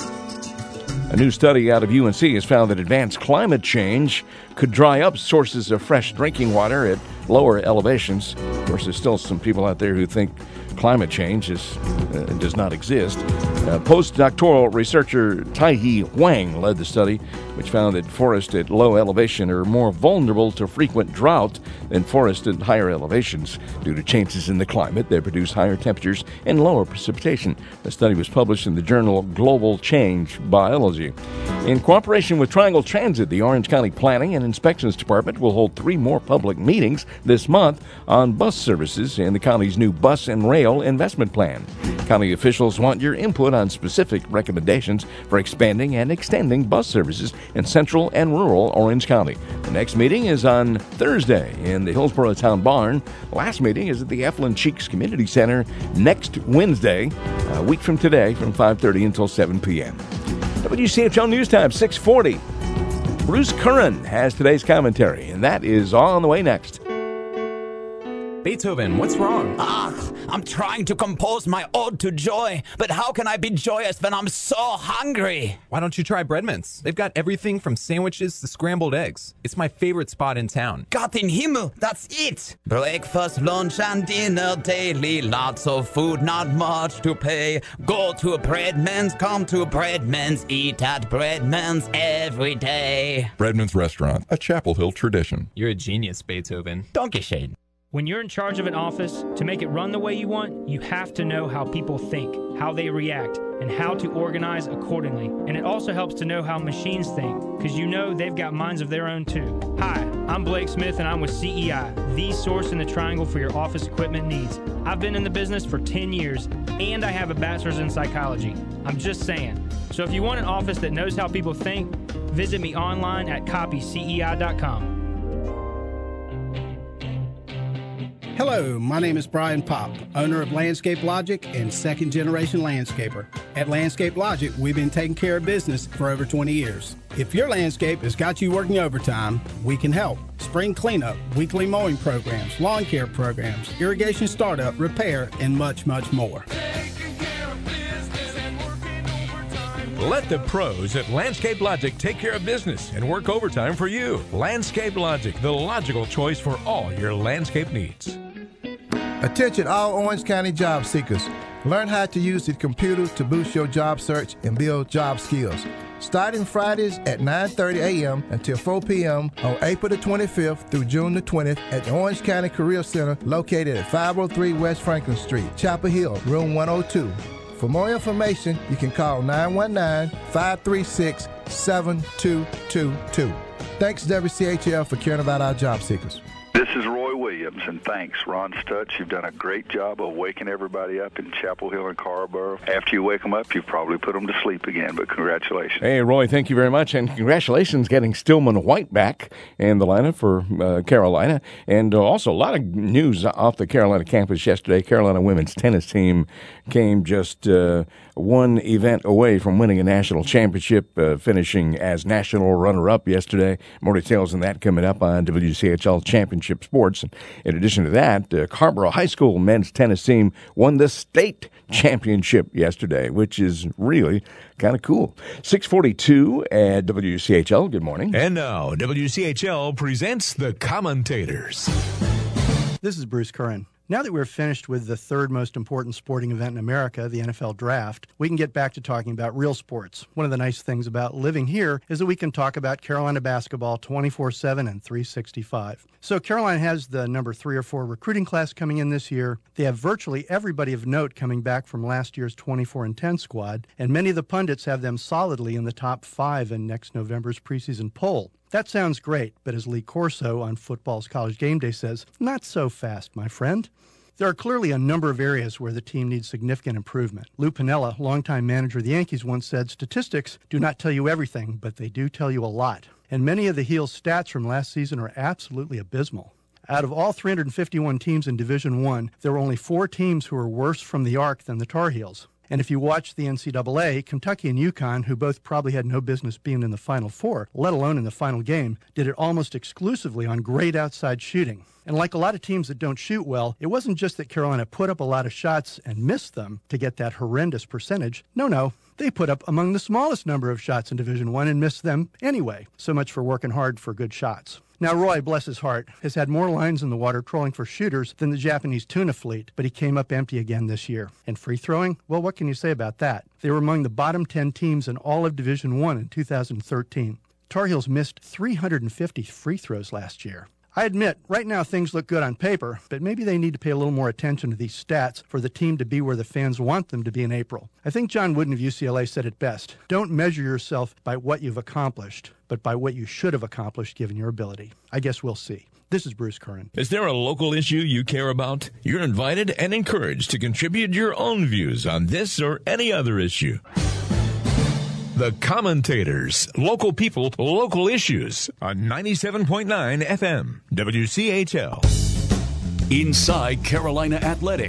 A new study out of U N C has found that advanced climate change could dry up sources of fresh drinking water at lower elevations. Of course, there's still some people out there who think climate change is, uh, does not exist. Uh, postdoctoral researcher Tai-Hee Huang led the study, which found that forests at low elevation are more vulnerable to frequent drought than forests at higher elevations due to changes in the climate that produce higher temperatures and lower precipitation. The study was published in the journal Global Change Biology. In cooperation with Triangle Transit, the Orange County Planning and Inspections Department will hold three more public meetings this month on bus services and the county's new bus and rail investment plan. County officials want your input on specific recommendations for expanding and extending bus services in central and rural Orange County. The next meeting is on Thursday in the Hillsborough Town Barn. Last meeting is at the Eflin Cheeks Community Center next Wednesday, a week from today, from five thirty until seven p.m. W C H L News Time, six forty. Bruce Curran has today's commentary, and that is on the way next. Beethoven, what's wrong? Ah, I'm trying to compose my ode to joy, but how can I be joyous when I'm so hungry? Why don't you try Bread Mints? They've got everything from sandwiches to scrambled eggs. It's my favorite spot in town. Gott in Himmel, that's it! Breakfast, lunch, and dinner daily. Lots of food, not much to pay. Go to Breadman's, come to Breadman's, eat at Breadman's every day. Breadman's Restaurant, a Chapel Hill tradition. You're a genius, Beethoven. Dankeschön. When you're in charge of an office, to make it run the way you want, you have to know how people think, how they react, and how to organize accordingly. And it also helps to know how machines think, because you know they've got minds of their own too. Hi, I'm Blake Smith and I'm with C E I, the source in the triangle for your office equipment needs. I've been in the business for ten years, and I have a bachelor's in psychology. I'm just saying. So if you want an office that knows how people think, visit me online at copy C E I dot com. Hello, my name is Brian Popp, owner of Landscape Logic and second generation landscaper. At Landscape Logic, we've been taking care of business for over twenty years. If your landscape has got you working overtime, we can help. Spring cleanup, weekly mowing programs, lawn care programs, irrigation startup, repair, and much, much more. Let the pros at Landscape Logic take care of business and work overtime for you. Landscape Logic, the logical choice for all your landscape needs. Attention all Orange County job seekers. Learn how to use the computer to boost your job search and build job skills. Starting Fridays at nine thirty a.m. until four p.m. on April the twenty-fifth through June the twentieth at the Orange County Career Center located at five oh three West Franklin Street, Chapel Hill, room one oh two. For more information, you can call nine one nine, five three six, seven two two two. Thanks W C H L for caring about our job seekers. This is Roy Williams, and thanks, Ron Stutz. You've done a great job of waking everybody up in Chapel Hill and Carrboro. After you wake them up, you probably put them to sleep again, but congratulations. Hey, Roy, thank you very much, and congratulations getting Stillman White back in the lineup for uh, Carolina. And uh, also a lot of news off the Carolina campus yesterday. Carolina women's tennis team came just uh, one event away from winning a national championship, uh, finishing as national runner-up yesterday. More details on that coming up on W C H L Championship Sports. And in addition to that, uh, Carrboro High School men's tennis team won the state championship yesterday, which is really kind of cool. six forty-two at W C H L. Good morning. And now, W C H L presents the commentators. This is Bruce Curran. Now that we're finished with the third most important sporting event in America, the N F L Draft, we can get back to talking about real sports. One of the nice things about living here is that we can talk about Carolina basketball twenty-four seven and three sixty-five. So Carolina has the number three or four recruiting class coming in this year. They have virtually everybody of note coming back from last year's twenty-four and ten squad, and many of the pundits have them solidly in the top five in next November's preseason poll. That sounds great, but as Lee Corso on Football's College Game Day says, not so fast, my friend. There are clearly a number of areas where the team needs significant improvement. Lou Piniella, longtime manager of the Yankees, once said, statistics do not tell you everything, but they do tell you a lot. And many of the Heels' stats from last season are absolutely abysmal. Out of all three hundred fifty-one teams in Division One, there were only four teams who were worse from the arc than the Tar Heels. And if you watch the N C double A, Kentucky and UConn, who both probably had no business being in the Final Four, let alone in the final game, did it almost exclusively on great outside shooting. And like a lot of teams that don't shoot well, it wasn't just that Carolina put up a lot of shots and missed them to get that horrendous percentage. No, no. They put up among the smallest number of shots in Division One and missed them anyway. So much for working hard for good shots. Now, Roy, bless his heart, has had more lines in the water trolling for shooters than the Japanese tuna fleet, but he came up empty again this year. And free throwing? Well, what can you say about that? They were among the bottom ten teams in all of Division One in two thousand thirteen. Tar Heels missed three hundred fifty free throws last year. I admit, right now things look good on paper, but maybe they need to pay a little more attention to these stats for the team to be where the fans want them to be in April. I think John Wooden of U C L A said it best. Don't measure yourself by what you've accomplished, but by what you should have accomplished given your ability. I guess we'll see. This is Bruce Curran. Is there a local issue you care about? You're invited and encouraged to contribute your own views on this or any other issue. The Commentators, local people, local issues on ninety-seven point nine F M, W C H L. Inside Carolina Athletics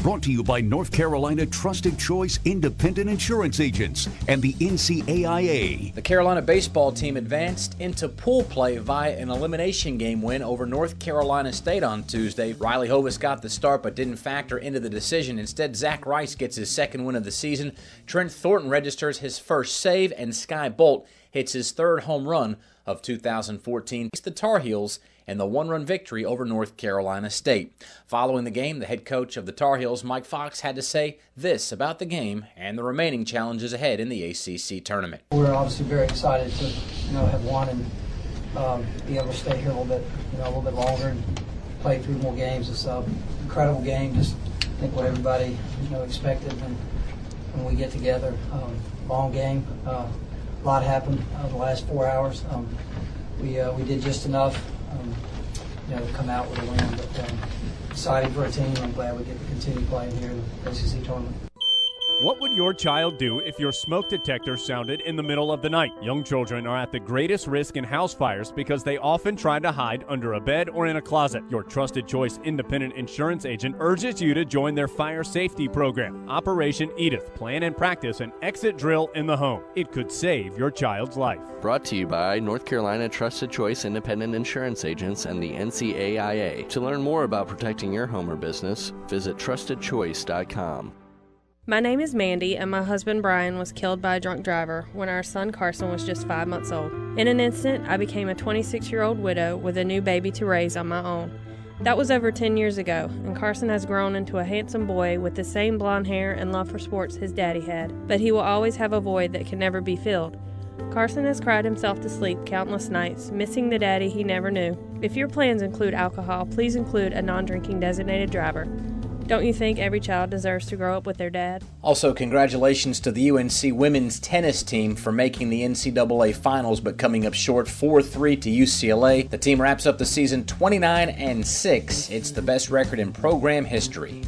Brought to you by North Carolina Trusted Choice Independent Insurance Agents and the N C A I A. The Carolina baseball team advanced into pool play via an elimination game win over North Carolina State on Tuesday. Riley Hovis got the start but didn't factor into the decision. Instead, Zach Rice gets his second win of the season. Trent Thornton registers his first save, and Sky Bolt hits his third home run of two thousand fourteen. It's the Tar Heels and the one-run victory over North Carolina State. Following the game, the head coach of the Tar Heels, Mike Fox, had to say this about the game and the remaining challenges ahead in the A C C tournament. We're obviously very excited to, you know, have won and um, be able to stay here a little bit, you know, a little bit longer and play through more games. It's an incredible game. Just I think what everybody, you know, expected when when we get together. Um, long game. Uh, a lot happened uh, the last four hours. Um, we uh, we did just enough. Um, you know, to come out with a win, but um, excited for a team. I'm glad we get to continue playing here in the A C C tournament. What would your child do if your smoke detector sounded in the middle of the night? Young children are at the greatest risk in house fires because they often try to hide under a bed or in a closet. Your Trusted Choice Independent Insurance Agent urges you to join their fire safety program, Operation Edith. Plan and practice an exit drill in the home. It could save your child's life. Brought to you by North Carolina Trusted Choice Independent Insurance Agents and the N C A I A. To learn more about protecting your home or business, visit trusted choice dot com. My name is Mandy, and my husband Brian was killed by a drunk driver when our son Carson was just five months old. In an instant, I became a twenty-six-year-old widow with a new baby to raise on my own. That was over ten years ago, and Carson has grown into a handsome boy with the same blonde hair and love for sports his daddy had, but he will always have a void that can never be filled. Carson has cried himself to sleep countless nights, missing the daddy he never knew. If your plans include alcohol, please include a non-drinking designated driver. Don't you think every child deserves to grow up with their dad? Also, congratulations to the U N C women's tennis team for making the N C double A finals but coming up short four three to U C L A. The team wraps up the season twenty-nine and six. It's the best record in program history.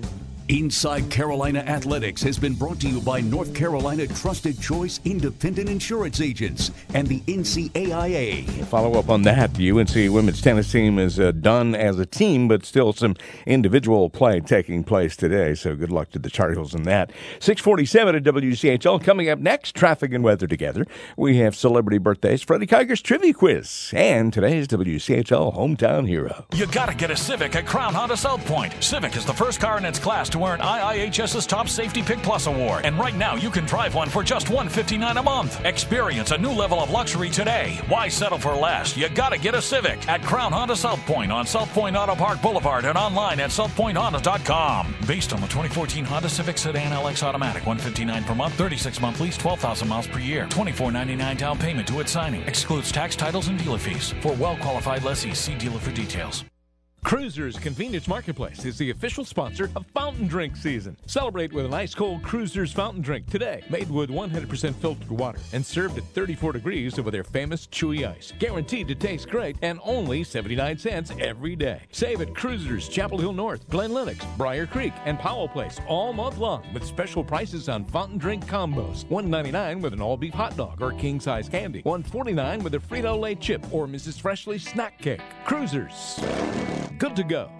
Inside Carolina Athletics has been brought to you by North Carolina Trusted Choice Independent Insurance Agents and the N C A I A. Follow up on that. The U N C women's tennis team is uh, done as a team, but still some individual play taking place today. So good luck to the Tar Heels in that. six forty-seven at W C H L. Coming up next, traffic and weather together. We have celebrity birthdays, Freddie Kiger's trivia quiz, and today's W C H L hometown hero. You got to get a Civic at Crown Honda South Point. Civic is the first car in its class to earn IIHS's Top Safety Pick Plus Award. And right now, you can drive one for just one hundred fifty-nine dollars a month. Experience a new level of luxury today. Why settle for less? You gotta get a Civic at Crown Honda South Point on South Point Auto Park Boulevard and online at south point honda dot com. Based on the twenty fourteen Honda Civic Sedan L X Automatic, one hundred fifty-nine dollars per month, thirty-six month lease, twelve thousand miles per year, twenty-four ninety-nine down payment to its signing. Excludes tax, titles, and dealer fees. For well-qualified lessees, see dealer for details. Cruisers Convenience Marketplace is the official sponsor of fountain drink season. Celebrate with an ice-cold Cruisers fountain drink today, made with one hundred percent filtered water and served at thirty-four degrees over their famous chewy ice. Guaranteed to taste great and only seventy-nine cents every day. Save at Cruisers, Chapel Hill North, Glen Lennox, Briar Creek, and Powell Place all month long with special prices on fountain drink combos. one ninety-nine with an all-beef hot dog or king-size candy. one forty-nine with a Frito-Lay chip or Missus Freshly snack cake. Cruisers. Good to go.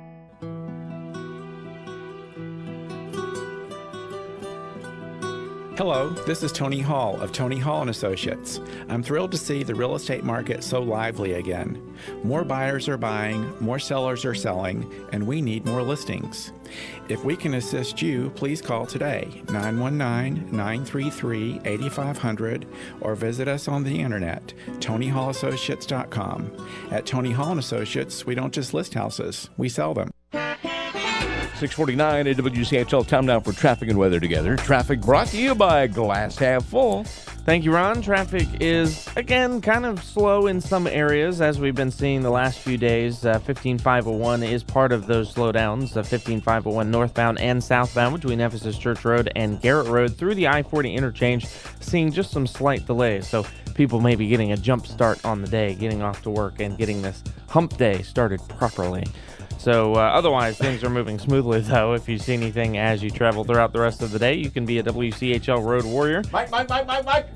Hello, this is Tony Hall of Tony Hall and Associates. I'm thrilled to see the real estate market so lively again. More buyers are buying, more sellers are selling, and we need more listings. If we can assist you, please call today, nine one nine, nine three three, eight five zero zero, or visit us on the internet, tony hall associates dot com. At Tony Hall and Associates, we don't just list houses, we sell them. six forty-nine at W C H L. Time now for traffic and weather together. Traffic brought to you by Glass Half Full. Thank you, Ron. Traffic is, again, kind of slow in some areas, as we've been seeing the last few days. Uh, fifteen five oh one is part of those slowdowns. Uh, fifteen five oh one northbound and southbound between Ephesus Church Road and Garrett Road through the I forty interchange, seeing just some slight delays. So people may be getting a jump start on the day, getting off to work and getting this hump day started properly. So uh, otherwise, things are moving smoothly, though. If you see anything as you travel throughout the rest of the day, you can be a W C H L Road Warrior. Mike, Mike, Mike, Mike, Mike.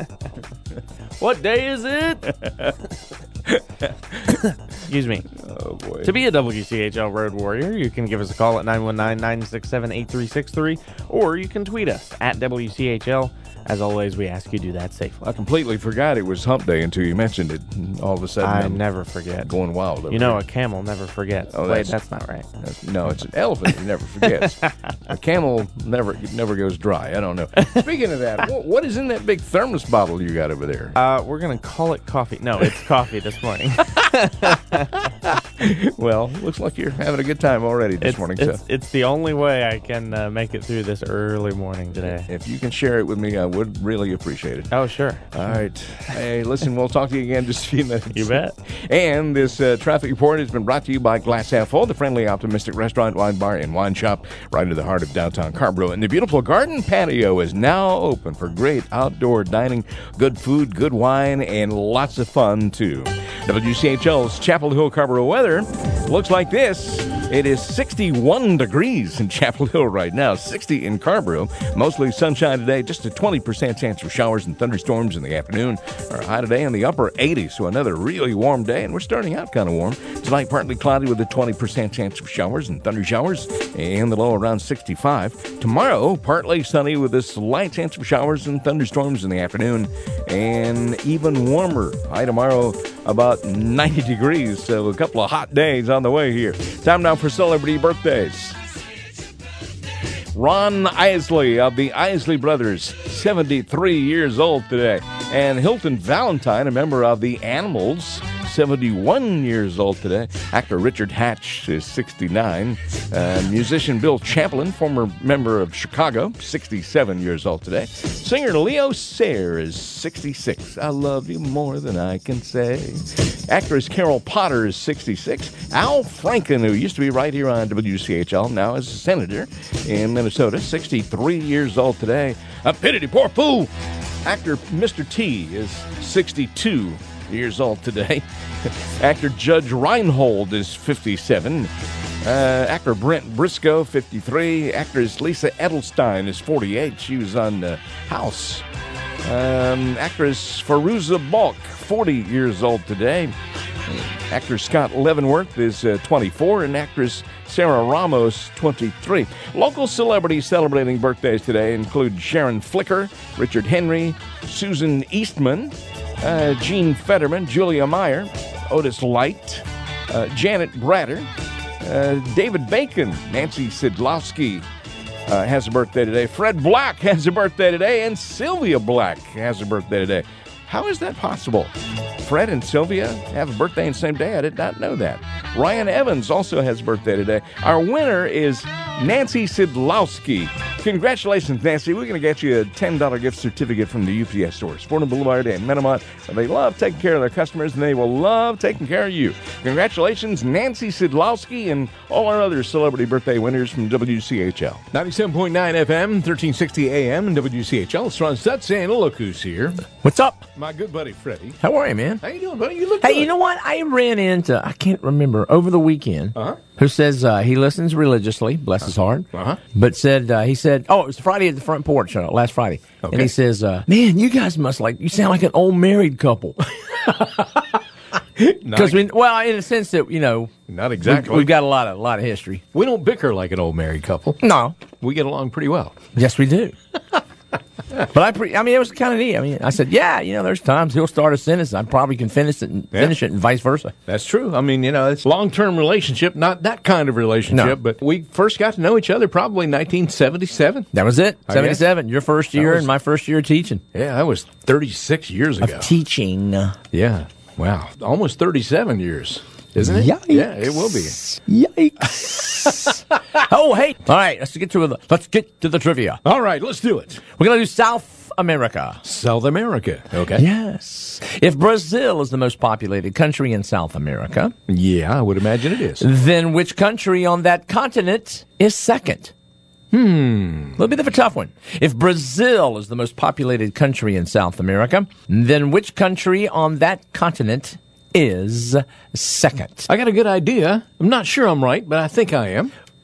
What day is it? Excuse me. Oh, boy. To be a W C H L Road Warrior, you can give us a call at nine one nine, nine six seven, eight three six three, or you can tweet us at W C H L. As always, we ask you to do that safely. I completely forgot it was hump day until you mentioned it. And all of a sudden, I I'm never forget. Going wild over You know, here. a camel never forgets. Oh, Wait, that's- that's not right. That's, no, it's an elephant that never forgets. A camel never never goes dry. I don't know. Speaking of that, what, what is in that big thermos bottle you got over there? Uh, we're going to call it coffee. No, it's coffee this morning. Well, looks like you're having a good time already this it's, morning. It's, so it's the only way I can uh, make it through this early morning today. if you can share it with me, I would really appreciate it. Oh, sure. All right. Hey, listen, we'll talk to you again in just a few minutes. You bet. And this uh, traffic report has been brought to you by Glass Half Full, the friendly, optimistic restaurant, wine bar, and wine shop right in the heart of downtown Carrboro. And the beautiful garden patio is now open for great outdoor dining, good food, good wine, and lots of fun, too. W C H L's Chapel Hill Carrboro weather looks like this. It is sixty-one degrees in Chapel Hill right now, sixty in Carrboro. Mostly sunshine today, just a twenty percent chance for showers and thunderstorms in the afternoon. Our high today in the upper eighties, so another really warm day, and we're starting out kind of warm. Tonight, partly cloudy with a twenty percent chance for showers and thunder showers, and the low around sixty-five. Tomorrow, partly sunny with a slight chance for showers and thunderstorms in the afternoon, and even warmer. High tomorrow, about ninety degrees, so a couple of hot days on the way here. Time now for celebrity birthdays. Ron Isley of the Isley Brothers, seventy-three years old today. And Hilton Valentine, a member of the Animals, seventy-one years old today. Actor Richard Hatch is sixty-nine. Uh, musician Bill Champlin, former member of Chicago, sixty-seven years old today. Singer Leo Sayer is sixty-six. I love you more than I can say. Actress Carol Potter is sixty-six. Al Franken, who used to be right here on W C H L, now is a senator in Minnesota, sixty-three years old today. A pity to poor fool. Actor Mister T is sixty-two years old today. Actor Judge Reinhold is fifty-seven. Uh, actor Brent Briscoe, fifty-three. Actress Lisa Edelstein is forty-eight. She was on uh, House. Um, actress Fairuza Balk, forty years old today. Actor Scott Leavenworth is uh, twenty-four, and actress Sarah Ramos, twenty-three. Local celebrities celebrating birthdays today include Sharon Flicker, Richard Henry, Susan Eastman, uh, Gene Fetterman, Julia Meyer, Otis Light, uh, Janet Bratter, uh, David Bacon, Nancy Sidlowski uh, has a birthday today. Fred Black has a birthday today, and Sylvia Black has a birthday today. How is that possible? Fred and Sylvia have a birthday on the same day? I did not know that. Ryan Evans also has a birthday today. Our winner is Nancy Sidlowski. Congratulations, Nancy. We're going to get you a ten dollars gift certificate from the U P S stores, Fordham Boulevard and Metamont. They love taking care of their customers, and they will love taking care of you. Congratulations, Nancy Sidlowski, and all our other celebrity birthday winners from W C H L. ninety-seven point nine F M, thirteen sixty A M, and W C H L. It's Ron Stutz, and look who's here. What's up? My good buddy, Freddie. How are you, man? How you doing, buddy? You look Hey, good. you know what? I ran into, I can't remember, over the weekend, Uh-huh. who says uh, he listens religiously, bless his heart, Uh-huh. but said, uh, he said, oh, it was Friday at the front porch, uh, last Friday. Okay. And he says, uh, man, you guys must like, you sound like an old married couple. Because we, well, in a sense that, you know, Not exactly. we've, we've got a lot of, a lot of history. We don't bicker like an old married couple. No. We get along pretty well. Yes, we do. But I, pre- I mean, it was kind of neat. I mean, I said, yeah, you know, there's times he'll start a sentence, I probably can finish it and Yeah. finish it, and vice versa. That's true. I mean, you know, it's a long-term relationship, not that kind of relationship, No. but we first got to know each other probably in nineteen seventy-seven. That was it. I seventy-seven, your first That year was- and my first year of teaching. Yeah, that was thirty-six years ago. Of teaching. Yeah. Wow. Almost thirty-seven years, isn't it? Yikes. Yeah, it will be. Yikes. Oh, hey. All right, let's get to the let's get to the trivia. All right, let's do it. We're going to do South America. South America. Okay. Yes. If Brazil is the most populated country in South America, Yeah, I would imagine it is. then which country on that continent is second? Hmm. A little bit of a tough one. If Brazil is the most populated country in South America, then which country on that continent is second? I got a good idea. I'm not sure I'm right, but I think I am.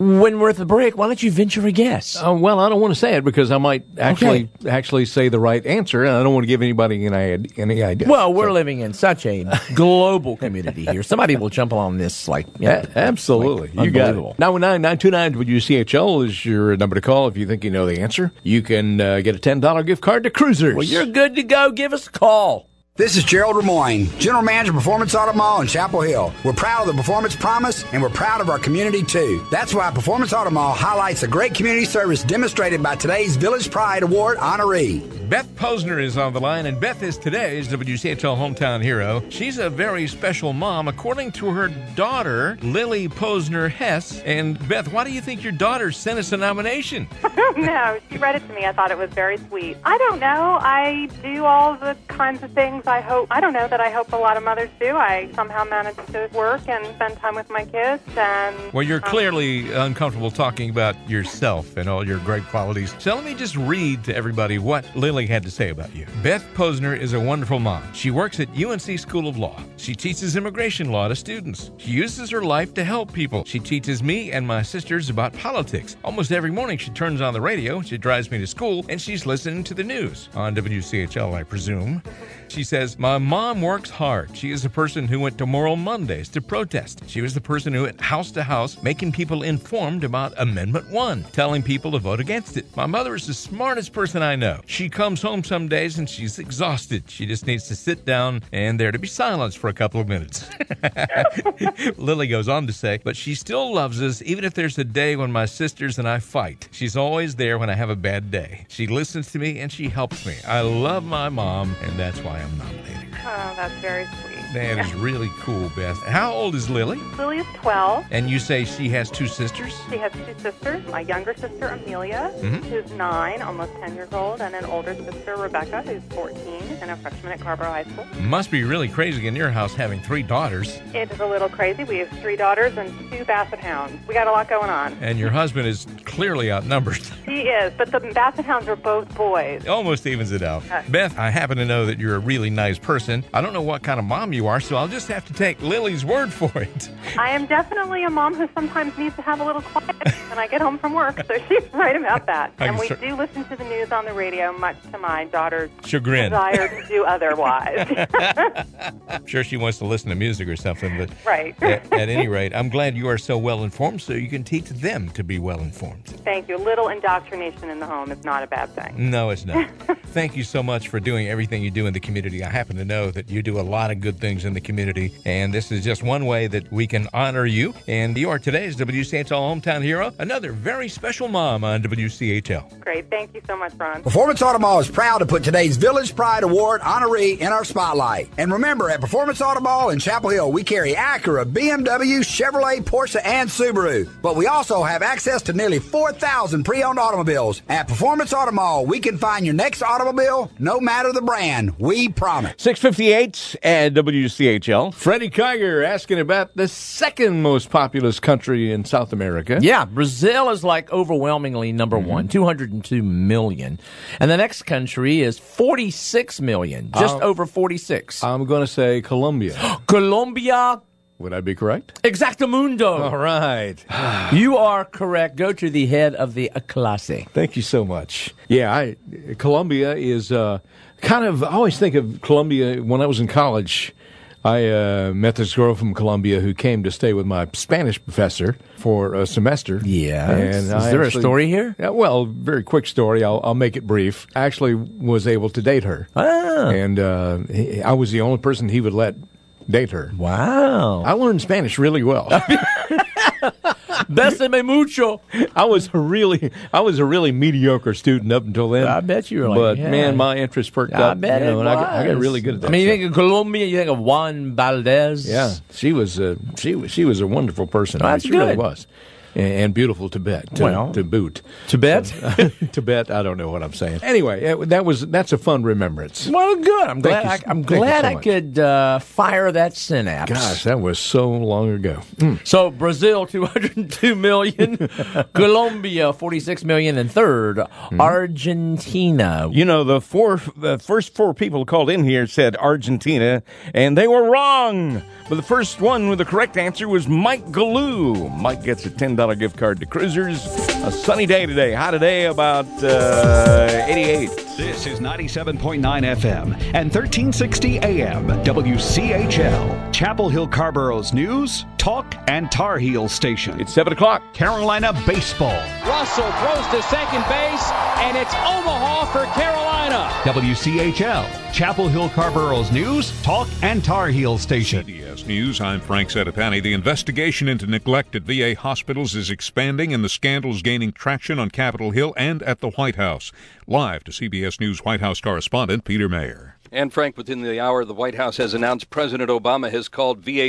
When we're at the break, why don't you venture a guess? Uh, well, I don't want to say it because I might actually okay. actually say the right answer, and I don't want to give anybody any, any idea. Well, we're so. living in such a global community here. Somebody will jump on this like, yeah, absolutely. Like, you got it. nine one nine, nine two nine, W C H L is your number to call if you think you know the answer. You can uh, get a ten dollars gift card to Cruisers. Well, you're good to go. Give us a call. This is Gerald Lemoyne, General Manager of Performance Auto Mall in Chapel Hill. We're proud of the Performance Promise, and we're proud of our community, too. That's why Performance Auto Mall highlights the great community service demonstrated by today's Village Pride Award honoree. Beth Posner is on the line, and Beth is today's W C H L hometown hero. She's a very special mom, according to her daughter, Lily Posner Hess. And Beth, why do you think your daughter sent us a nomination? No, she read it to me. I thought it was very sweet. I don't know. I do all the kinds of things I hope, I don't know, that I hope a lot of mothers do. I somehow manage to work and spend time with my kids. And Well, you're um, clearly uncomfortable talking about yourself and all your great qualities. So let me just read to everybody what Lily had to say about you. Beth Posner is a wonderful mom. She works at U N C School of Law. She teaches immigration law to students. She uses her life to help people. She teaches me and my sisters about politics. Almost every morning she turns on the radio, she drives me to school, and she's listening to the news on W C H L, I presume. She says, my mom works hard. She is a person who went to Moral Mondays to protest. She was the person who went house to house making people informed about Amendment one, telling people to vote against it. My mother is the smartest person I know. She comes home some days and she's exhausted. She just needs to sit down and there to be silence for a couple of minutes. Lily goes on to say, but she still loves us even if there's a day when my sisters and I fight. She's always there when I have a bad day. She listens to me and she helps me. I love my mom, and that's why I'm nominating her. Oh, that's very sweet. That is really cool, Beth. How old is Lily? Lily is twelve. And you say she has two sisters? She has two sisters. My younger sister, Amelia, Mhm. who's nine, almost ten years old, and an older sister, Rebecca, who's fourteen and a freshman at Carborough High School. Must be really crazy in your house having three daughters. It is a little crazy. We have three daughters and two Basset Hounds. We got a lot going on. And your husband is clearly outnumbered. He is, but the Basset Hounds are both boys. It almost evens it out. Uh, Beth, I happen to know that you're a really nice person. I don't know what kind of mom you are, so I'll just have to take Lily's word for it. I am definitely a mom who sometimes needs to have a little quiet when I get home from work, so she's right about that. I And we cer- do listen to the news on the radio, much to my daughter's Chagrin. desire to do otherwise. I'm sure she wants to listen to music or something, but Right. at, at any rate, I'm glad you are so well informed so you can teach them to be well informed. Thank you. Little indoctrination in the home is not a bad thing. No, it's not. Thank you so much for doing everything you do in the community. I happen to know that you do a lot of good things in the community, and this is just one way that we can honor you. And you are today's W C H L hometown hero, another very special mom on W C H L. Great. Thank you so much, Ron. Performance Auto Mall is proud to put today's Village Pride Award honoree in our spotlight. And remember, at Performance Auto Mall in Chapel Hill, we carry Acura, B M W, Chevrolet, Porsche, and Subaru. But we also have access to nearly four thousand pre-owned automobiles. At Performance Auto Mall, we can find your next automobile, no matter the brand. We promise. six fifty-eight at W C H L. Freddie Kiger asking about the second most populous country in South America. Yeah, Brazil is like overwhelmingly number Mm-hmm. one, two hundred two million. And the next country is forty-six million, just Um, over forty-six. I'm going to say Colombia. Colombia. Would I be correct? Exactamundo. All right. You are correct. Go to the head of the clase. Thank you so much. Yeah, I, Colombia is uh, kind of, I always think of Colombia when I was in college. I uh, met this girl from Colombia who came to stay with my Spanish professor for a semester. Yeah. And Is I there actually- a story here? Yeah, well, very quick story. I'll, I'll make it brief. I actually was able to date her. Ah. And uh, he, I was the only person he would let date her. Wow. I learned Spanish really well. Bésame mucho. I was a really, I was a really mediocre student up until then. I bet you were like, But yeah. man, my interest perked I up. bet you know, it and I got, I got was. really good at that. I mean, you stuff. think of Colombia, you think of Juan Valdez. Yeah, she was a she was she was a wonderful person. Oh, that's she really good. was, and, and beautiful Tibet. To, Well, to boot, Tibet, So, Tibet. I don't know what I'm saying. Anyway, it- that was that's a fun remembrance. Well, good. I'm Thank glad. you- I, I'm thank you glad so I much. could uh, fire that synapse. Gosh, that was so long ago. Mm. So Brazil, two hundred two million. Colombia, forty-six million, and third, Argentina. You know, the four the first four people called in here said Argentina, and they were wrong. But the first one with the correct answer was Mike Galoo. Mike gets a ten dollars dollars gift card to Cruisers. A sunny day today. High today, about uh, eighty-eight. This is ninety-seven point nine F M and thirteen sixty A M W C H L, Chapel Hill Carborough's news, talk, and Tar Heel station. It's seven o'clock. Carolina baseball. Russell throws to second base, and it's Omaha for Carolina. W C H L, Chapel Hill Carborough's news, talk, and Tar Heel station. C B S News, I'm Frank Sedapani. The investigation into neglect at V A hospitals is expanding, and the scandals gaining traction on Capitol Hill and at the White House. Live to C B S News White House correspondent Peter Mayer. And Frank, within the hour, the White House has announced President Obama has called V A